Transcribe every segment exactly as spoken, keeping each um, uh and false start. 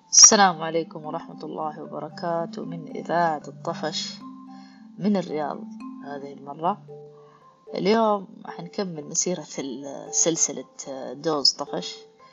السلام عليكم ورحمة الله وبركاته من إذاعة الطفش من الرياض. هذه المرة اليوم حنكمل مسيرة سلسلة دوز طفش.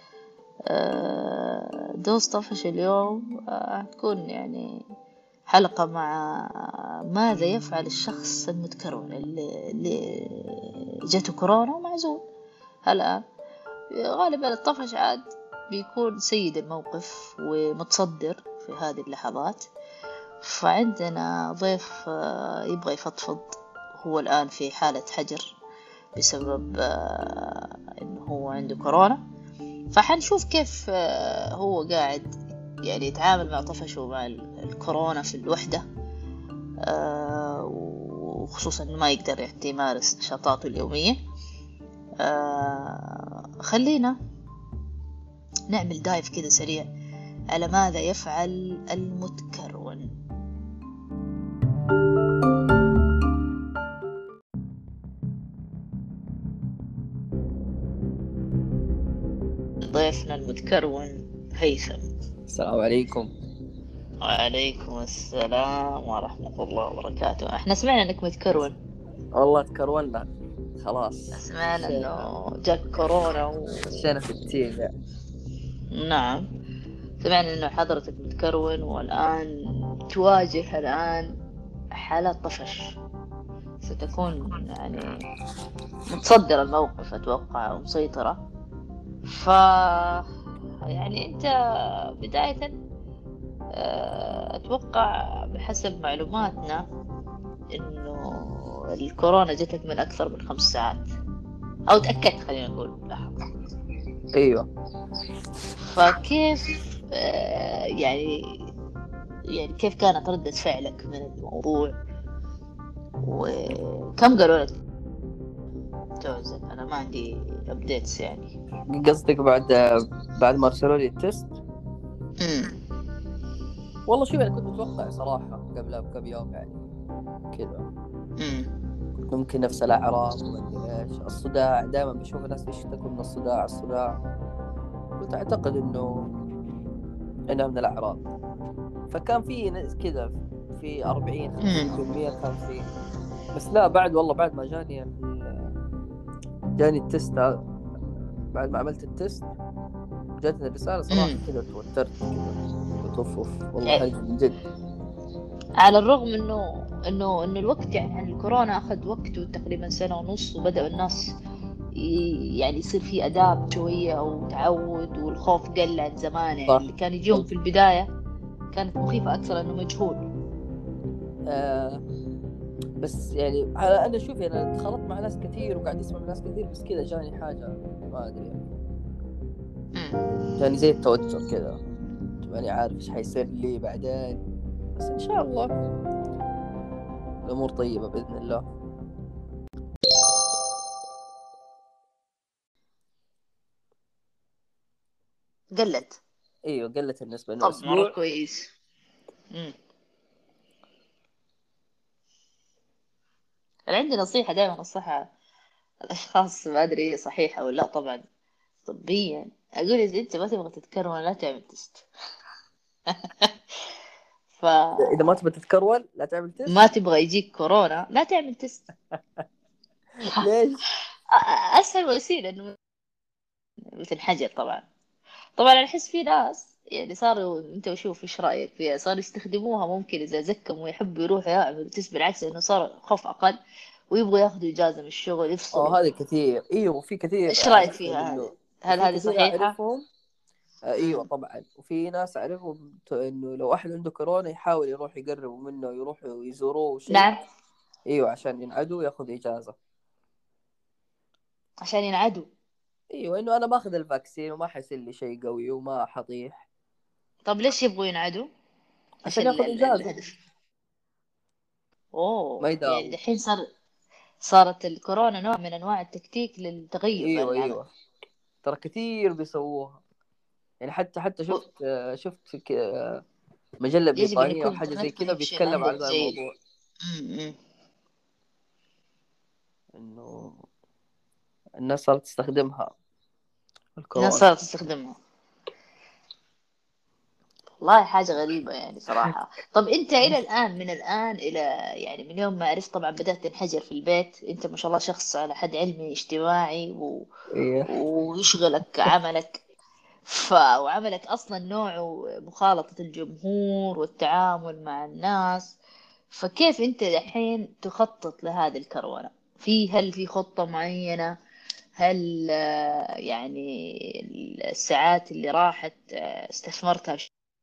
دوز طفش اليوم هتكون يعني حلقة مع ماذا يفعل الشخص المتكرون اللي جاته كورونا ومعزول. هلأ غالبا الطفش عاد بيكون سيد الموقف ومتصدر في هذه اللحظات. فعندنا ضيف يبغى يفضفض، هو الآن في حالة حجر بسبب إنه هو عنده كورونا. فحنشوف كيف هو قاعد يعني يتعامل مع طفشه مع الكورونا في الوحدة، وخصوصا إنه ما يقدر يعني يمارس نشاطاته اليومية. خلينا نعمل دايف كده سريع على ماذا يفعل المتكرون. ضيفنا المتكرون هيثم. السلام عليكم. وعليكم السلام ورحمة الله وبركاته. احنا سمعنا انك متكرون. والله تكرونا خلاص، سمعنا انه جاك كورونا و... خشينا في التيم يعني. نعم، سمعنا انه حضرتك متكرون والان تواجه الان حالة طفش، ستكون يعني متصدر الموقف اتوقع ومسيطرة. ف يعني انت بداية اتوقع بحسب معلوماتنا انه الكورونا جتك من اكثر من خمس ساعات، او تأكدت خلينا نقول لحظة. ايوه، فكيف يعني يعني كيف كانت ردة فعلك من الموضوع، وكم قالوا لك تعزل؟ انا ما عندي ابديتس يعني. قصدك بعد بعد ما ارسلوا لي التست؟ امم والله شوف، انا كنت متوقع صراحه قبلها بكم يوم يعني كذا، امم ممكن نفس الاعراض وما ادري ايش، الصداع. دائما بشوف الناس يشتكوا من الصداع الصداع كنت اعتقد انه انها من الاعراض. فكان في ناس كذا في أربعين خمسين بالمية كان في، بس لا بعد والله بعد ما جاني ال... جاني التست، بعد ما عملت التست جاتني الرسالة صراحة امم كذا، توترت كذا، قلت اوف اوف والله يعني حاجة من جد. على الرغم انه انه انه الوقت يعني عن الكورونا اخذ وقته تقريبا سنة ونص، وبدأ الناس ي- يعني يصير في اداب شوية او تعود، والخوف قل عن زمان. يعني صح. اللي كان يجيهم في البداية كانت مخيفة اكثر انه مجهول. آه بس يعني انا أنا شوف، انا دخلت مع ناس كثير وقاعد اسمع من ناس كثير، بس كذا جاني حاجة ما ادري يعني، امم جاني زي التوتر كذا، ماني عارف ايش حيصير لي بعدين، بس ان شاء الله الامور طيبة باذن الله. قلت. ايوه قلت النسبة انه طب مرة اسبوع. كويس. امم أنا عندي نصيحة دائما أنصحها الأشخاص، ما أدري هي صحيحة ولا لا طبعا طبيا. أقول إذا أنت ما تبغى تتكرر لا تعمل تست. اذا ما فما تبى تتكرول لا تعمل تيست. تبغى يجيك كورونا لا تعمل تست. ليش؟ أسهل وسيلة إنه مثل حجر. طبعا طبعا أنا أحس في ناس يعني صاروا، أنت وشوف إيش رأيك فيها، صاروا يستخدموها ممكن إذا زكموا ويحبوا يروحوا يعملوا تست، بالعكس إنه صار خوف أقل ويبغوا ياخذوا إجازة من الشغل يفصلوا. اه هذه كثير، ايوه في كثير إيش رأيك اعرفهم فيها هذه؟ انه، هل في هذه كثير صحيحة؟ اعرفهم. آه ايوه مم. طبعا، وفي ناس اعرفهم ت- انه لو احد عنده كورونا يحاول يروح يقربوا منه، يروحوا يزوروه شيء. نعم، ايوه عشان ينعدوا ياخذ اجازه. عشان ينعدوا. ايوه انه انا باخذ الفاكسين وما حيصير لي شيء قوي وما حطيح، طب ليش يبغوا ينعدوا؟ ايش عشان ال- ياخذ ال- اجازه الهدف؟ ما اوه، يعني يداوم. الحين صار صارت الكورونا نوع من انواع التكتيك للتغيب عن ايوه العمل. ايوه ترى كثير بيسووها يعني، حتى حتى و- شفت آه، شفت في ك- آه، مجله يجب ان بريطانيه او يكون حاجه زي الانترنت ما كذا هي بشيء، ما بيتكلم هي عن ذا زي الموضوع، ال- انه الناس صارت تستخدمها الناس الكورونا. صارت تستخدمها. والله حاجة غريبة يعني صراحة. طب أنت إلى الآن، من الآن إلى يعني من يوم ما عرفت طبعا بدأت تنحجر في البيت، أنت ما شاء الله شخص على حد علمي اجتماعي و... إيه. ويشغلك عملك، ف... وعملك أصلا نوعه مخالطة الجمهور والتعامل مع الناس. فكيف أنت الحين تخطط لهذه الكرونة؟ في هل في خطة معينة؟ هل آه، يعني الساعات اللي راحت آه، استثمرتها؟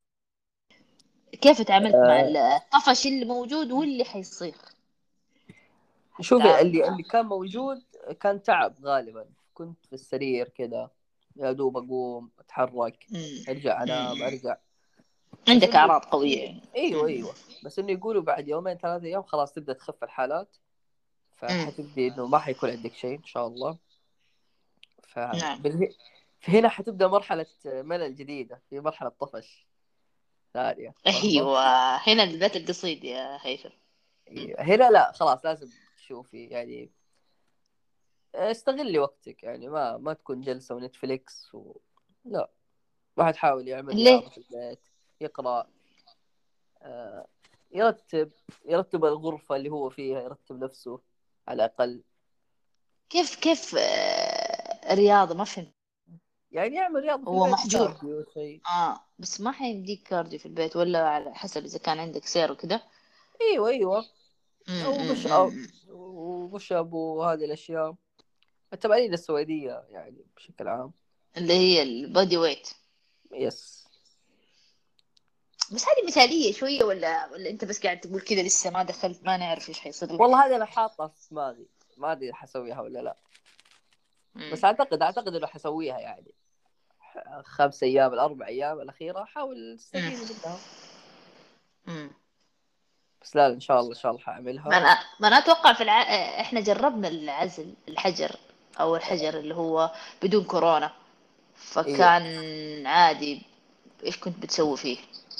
كيف تعاملت مع آه الطفش اللي موجود واللي حيصير شوفي، حتتعامل اللي معاه؟ اللي كان موجود كان تعب غالبا. كنت في السرير كذا، يا دوب أقوم أتحرك، مم. أرجع أنام، مم. أرجع. بس عندك إنه أعراض قوية يعني. ايوه مم. ايوه بس انه يقولوا بعد يومين ثلاثة ايام خلاص تبدا تخف الحالات، مم. فحتبدي انه ما حيكون عندك شيء ان شاء الله. نعم. فبالهي... فهنا حتبدا مرحله ملل جديده، في مرحله طفش ثانيه، فاهمه؟ أيوة، هنا البيت القصيد يا هيثم. أيوة. هنا لا خلاص لازم تشوفي يعني، استغلي وقتك يعني، ما ما تكون جلسه ونتفليكس و... لا، واحد حاول يعمل ليه؟ رياضه في البيت، يقرا، آه، يرتب يرتب الغرفه اللي هو فيها، يرتب نفسه على الاقل. كيف كيف آه، رياضة؟ ما فهمت. يعني يعمل رياضة في هو البيت، محجور. كارديو شيء. اه بس ما حيمديك كارديو في البيت، ولا على حسب إذا كان عندك سير وكده؟ ايوه ايوه مم، او مم، بش أو مم. وبش اب وهذه الاشياء، التمارين السويدية يعني بشكل عام. اللي هي البودي ويت. يس. بس هذه مثالية شوية، ولا ولا أنت بس قاعد تقول كذا لسه ما دخلت ما نعرف إيش حيصير لك؟ والله هذا انا حاطه في دماغي، ما ادري حسويها ولا لا، مم. بس اعتقد اعتقد انه حسويها يعني. خمس ايام الاربع ايام الاخيرة حاول مم. تستفيدي منها. مم. بس لا ان شاء الله ان شاء الله ما حاعملها. أنا ما أنا أتوقع في الع... إحنا جربنا العزل الحجر، أو الحجر اللي هو بدون كورونا، ايوه. فكان عادي. إيش كنت بتسوي فيه؟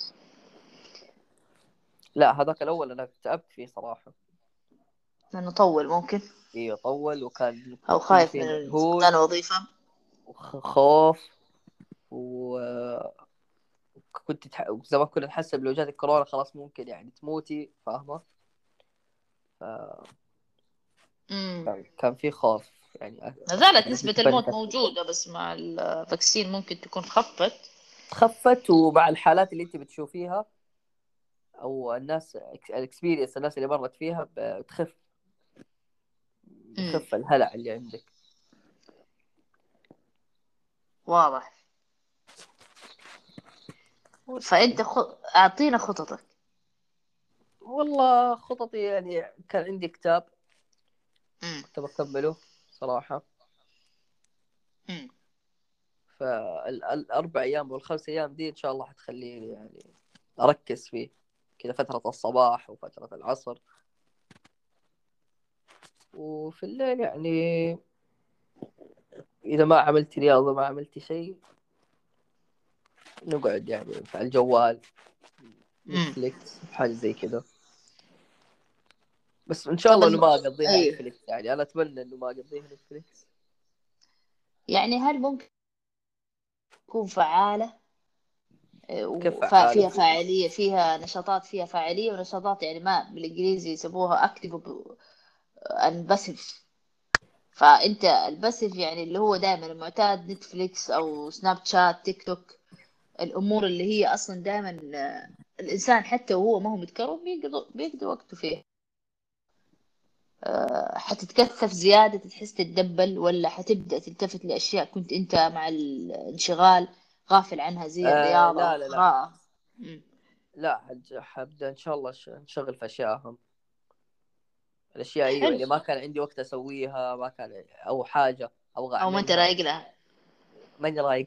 لا هذاك الاول انا تعبت فيه صراحة. لأنه طول ممكن، ايوه طول، وكان أو كل خايف شيء من مجهود فقدان وظيفة. وخوف، و كنت تح... زمان كنا نحسب لو جاتك كورونا خلاص ممكن يعني تموتي، فاهمة؟ امم. كان كان في خوف يعني، أ- ما أذكر زالت إني نسبة كنت الموت بنهج. موجودة، بس مع الفاكسين ممكن تكون خفت. خفت، ومع الحالات اللي أنت بتشوفيها أو الناس الإكسبيرينس، الناس اللي مرت فيها بتخف، امم. بيخف الهلع اللي عندك. واضح. بس فأنت يعني خ... أعطينا خططك. والله خططي يعني، كان عندي كتاب امم. كنت بكمله صراحة. امم. فالأربع أيام والخمس أيام دي إن شاء الله حتخليني يعني أركز فيه كذا، فترة الصباح وفترة العصر، وفي الليل يعني إذا ما عملت رياضة ما عملت شيء، نقعد يعني على الجوال، امم. نتفليكس حاجة زي كذا. بس إن شاء طب الله إنه الم... ما أقضيها أيوه، نتفليكس، يعني أنا أتمنى إنه ما أقضيها نتفليكس. يعني هل ممكن تكون فعالة كيف وفيها فعالة؟ فاعلية، فيها نشاطات، فيها فاعلية ونشاطات، يعني ما بالإنجليزي يسموها active and passive. فأنت الباسيف يعني اللي هو دائما المعتاد، نتفليكس أو سناب شات، تيك توك، الأمور اللي هي أصلا دائما الإنسان حتى وهو ما هو متكرم بيقضي بيقضي وقته فيه. أه، حتتكثف زيادة، تحس تتدبل، ولا حتبدأ تلتفت لأشياء كنت أنت مع الانشغال غافل عنها زي آه الرياضة أو لا لا لا القراءة؟ مم. لا حج- حبدأ إن شاء الله ش- نشغل في أشياء أهم. الأشياء أيوة حلو. اللي ما كان عندي وقت أسويها، ما كان أو حاجة أبغى أو ما أنت أعملها رايق لها. ماني رايق.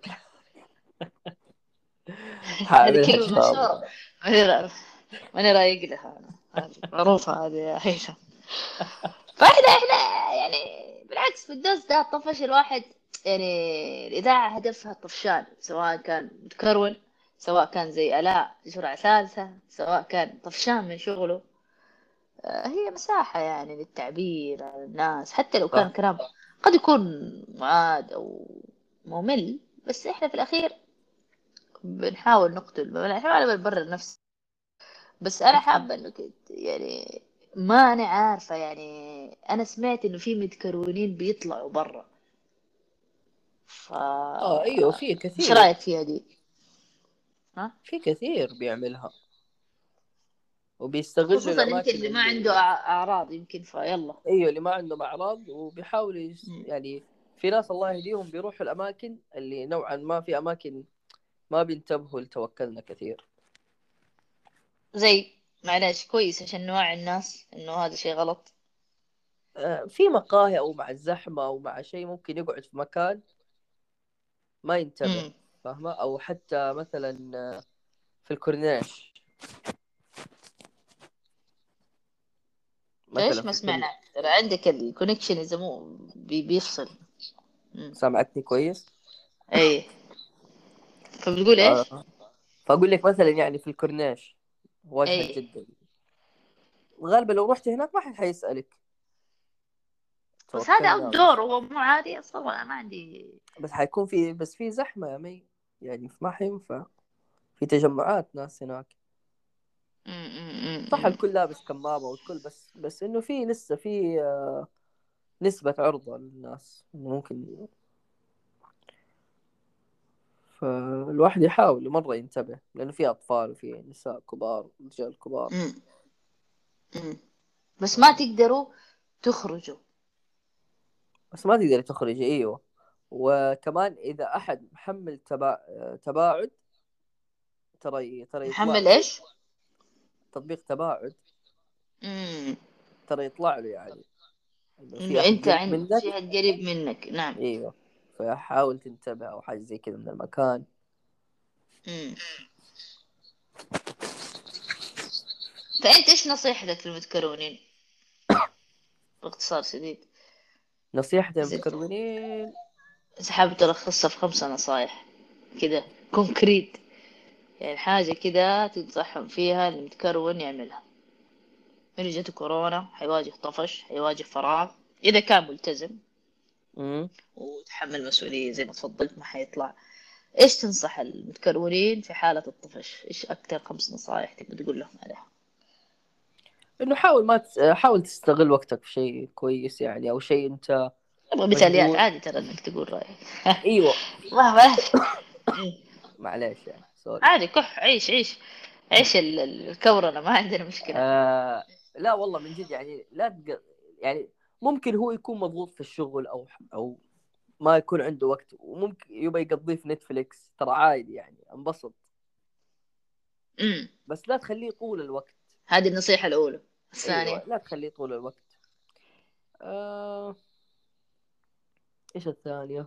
هذه حاعملها إن كلمة شاء الله. مشهورة. ماني را- ماني رايق لها أنا. هذه معروفة هذه يا هيثم. فاحنا احنا يعني بالعكس، في الدوس ده طفش الواحد. يعني الإذاعة هدفها طفشان، سواء كان متكرون، سواء كان زي آلاء جرعة ثالثة، سواء كان طفشان من شغله. آه، هي مساحة يعني للتعبير عن الناس، حتى لو كان صح. كلام قد يكون معاد أو ممل، بس إحنا في الأخير بنحاول نقتل، بنحاول نبرر نفس. بس انا حابه انه كت- يعني ما انا عارفه يعني. انا سمعت انه في متكرونين بيطلعوا برا، ف اه ايوه في ايش كثير، رايك فيها دي؟ ها، في كثير بيعملها وبيستغلوا خصوصا يمكن الاماكن اللي ما عنده اللي، أع- اعراض يمكن، فيلا. ايوه اللي ما عندهم اعراض وبيحاولوا يس... مم. يعني في ناس الله يهديهم بيروحوا الاماكن اللي نوعا ما، في اماكن ما بينتبهوا لتوكلنا كثير. زي، معلش كويس عشان نوعي الناس انه هذا شيء غلط. آه، في مقاهي او مع الزحمه او مع شيء ممكن يقعد في مكان ما ينتبه، امم. فاهمه؟ او حتى مثلا آه، في الكورنيش، مثلا ايش ما في الكورنيش. سمعنا؟ ترى عندك الكونكشن اذا مو بي بيفصل. امم. سامعتني كويس؟ اي، فبتقول ايش؟ آه. فاقول لك مثلا يعني في الكورنيش، واجهة اي، جدة، غالبا لو رحت هناك ما حد حيسألك، بس هذا توكلنا اوت بس. دور، هو مو عادي اصلا، انا ما عندي. بس حيكون في، بس في زحمة يا مي، يعني ما حينفع، في تجمعات ناس هناك. صح امم. الكل لابس كمامة والكل، بس بس انه في لسه في آه، نسبة عرضة للناس إنه ممكن. فالواحد يحاول مرة ينتبه، لأنه في أطفال وفي نساء كبار رجال كبار. امم. امم. بس ما فاهم؟ تقدروا تخرجوا. بس ما تقدر تخرج، أيوه. وكمان إذا أحد محمل تبا... تباعد، ترى ترى يطلع محمل له ايش؟ تطبيق تباعد، امم. ترى يطلع له يعني إنه في انه أحد انت قريب عند منك. في حد قريب منك، نعم. أيوه، فحاول تنتبه أو حاجة زي كذا من المكان. امم. فانت ايش نصيحتك للمتكرونين باختصار شديد؟ نصيحة اذا للمتكرونين، إذا حابب تلخصها في خمسة نصايح كده كونكريت، يعني حاجة كده تنصحهم فيها المتكرون يعملها. من جته كورونا حيواجه طفش، حيواجه فراغ، إذا كان ملتزم امم وتحمل مسؤولية زي ما تفضلت ما حيطلع. إيش تنصح المتكرونين في حالة الطفش؟ إيش أكتر خمس نصائح تبي تقول لهم عليها؟ إنه حاول ما تس... حاول تستغل وقتك في شيء كويس يعني، أو شيء أنت أبغى مثاليات، مشغول. عادي ترى إنك تقول رأيك. أيوه، ما بلاش. معليش يعني سوري. عادي، كح، عيش عيش عيش ال- ال- الكورنة، ما عندنا مشكلة. آه لا والله من جد يعني، لا تق... يعني ممكن هو يكون مضغوط في الشغل او او ما يكون عنده وقت، وممكن يبغى يقضيه في نتفليكس، ترى عادي يعني، انبسط. امم. بس لا تخليه طول الوقت. هذه النصيحة الأولى. ايوه الثانية؟ لا تخليه طول الوقت. آه... ايش الثانية؟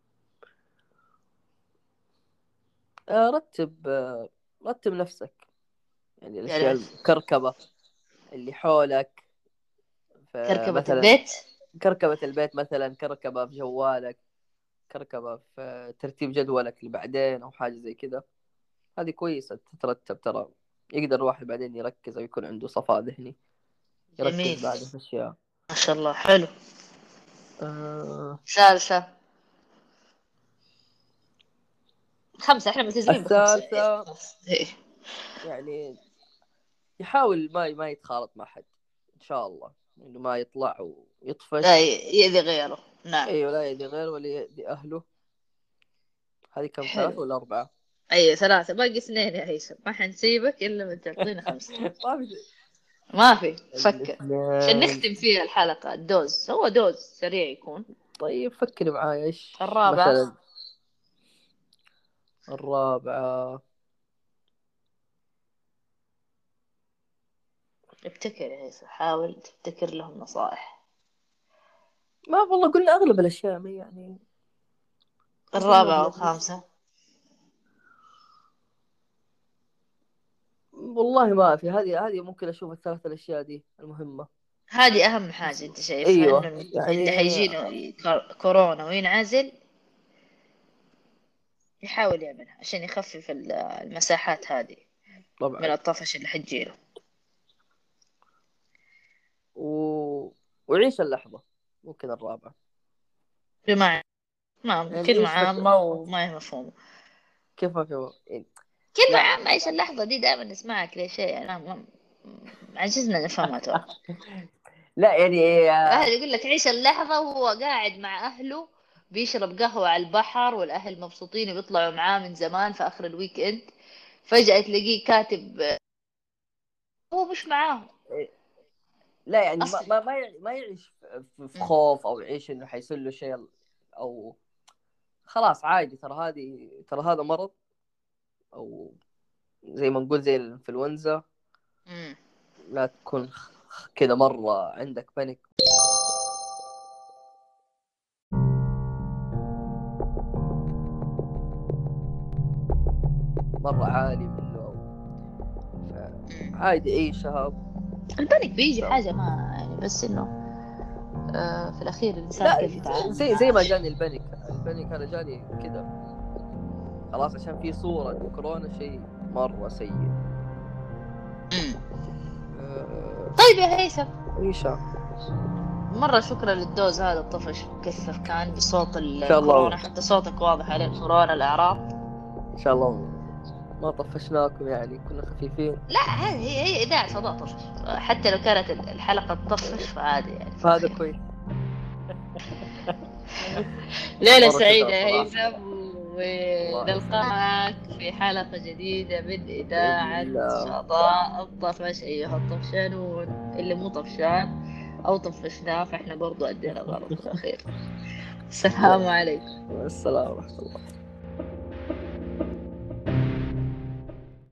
آه رتب آه رتب نفسك، يعني الاشياء يعني الكركبة اللي حولك، كركبة فمثلا البيت. كركبة البيت، مثلا كركبة في جوالك، كركبة في ترتيب جدولك اللي بعدين أو حاجة زي كذا. هذه كويسة تترتب، ترى يقدر الواحد بعدين يركز أو يكون عنده صفاء ذهني، يركز جميل، بعد في أشياء. ما شاء الله، حلو. آه ثالثة؟ خمسة، احنا ملتزمين بخمسة. إيه، الثالثة خلاص. إيه. يعني يحاول ما ما يتخالط مع حد، إن شاء الله إنه ما يطلع لا ويطفش. ي- يأذي غيره، نعم. أيوة لا يأذي غير ولا يأذي أهله. هذه كم، ثلاثة حلو. ولا أربعة؟ أي ثلاثة، باقي اثنين يا هيثم، ما حنسيبك إلا ما تعطينا خمسة. ما في ما في فكر. عشان الاثنين. نختم فيها الحلقة، الدوز هو دوز سريع يكون. طيب فكري معايا إيش الرابعة؟ مثلا. الرابعة، ابتكر يا هيثم، حاول تبتكر لهم نصائح. ما والله قلنا أغلب الأشياء ما يعني، قلنا الرابعة أغلب الأشياء. والخامسة؟ والله ما في، هذه هذه ممكن أشوف الثلاث الأشياء دي المهمة. هذه أهم بس حاجة أنت شايفها، إنه أيوة يعني. اللي حيجينا كور- كورونا وينعزل يحاول يعملها عشان يخفف ال- المساحات هذه من طبعا. الطفش اللي حتجيله. و... وعيش اللحظة، ممكن الرابعة. بمعنى، ما يعني كلمة عيش لك، عامة وما هي مفهومة. كيف ما في يعني. كلمة لا عامة، عيش اللحظة دي دائما نسمعها كليشيه، أنا ما- عجزنا نفهمها ترى. لا يعني واحد آه، يقول لك عيش اللحظة وهو قاعد مع أهله بيشرب قهوة على البحر، والأهل مبسوطين وبيطلعوا معاه من زمان في آخر الويك إند، فجأة تلاقيه كاتب هو مش معاهم لا يعني ما أصلا. ما ما يع- ما يعيش في في مم. خوف او يعيش انه حيصير له شيء، او خلاص عادي. ترى هذه ترى هذا مرض، او زي ما نقول زي الانفلونزا. مم. لا تكون خ- كذا مرة عندك بانيك. مرة عالي منه، مم. عادي عيشها. البانيك بيجي تمام. حاجة ما يعني، بس إنه آه في الأخير الإنسان لا كيف يتعامل زي زي معاه. ما جاني البانيك. البانيك انا جاني كذا خلاص، عشان في صورة انه كورونا شيء مرة سيء. مم. أه... طيب يا هيثم، عيشها. مرة شكرا للدوز هذا الطفش مكثف كان بصوت ان شاء الكورونا، الله حتى صوتك واضح عليه الكورونا الأعراض. ان شاء الله ما طفشناكم، يعني كنا خفيفين. لا هذه هي هي إذاعة صدى طفش، حتى لو كانت الحلقة تطفش فعادي يعني في فهذا الخير. كويس. ليلة مرة سعيدة شكرا يا صراحة. هيثم، الله يسعدك. ونلقاك في حلقة جديدة من بإذن إذاعة الله. صدى الطفش أيها الطفشانون، اللي مو طفشان أو طفشناه فإحنا برضو أدينا غلط في الأخير. السلام عليكم. السلام ورحمة الله.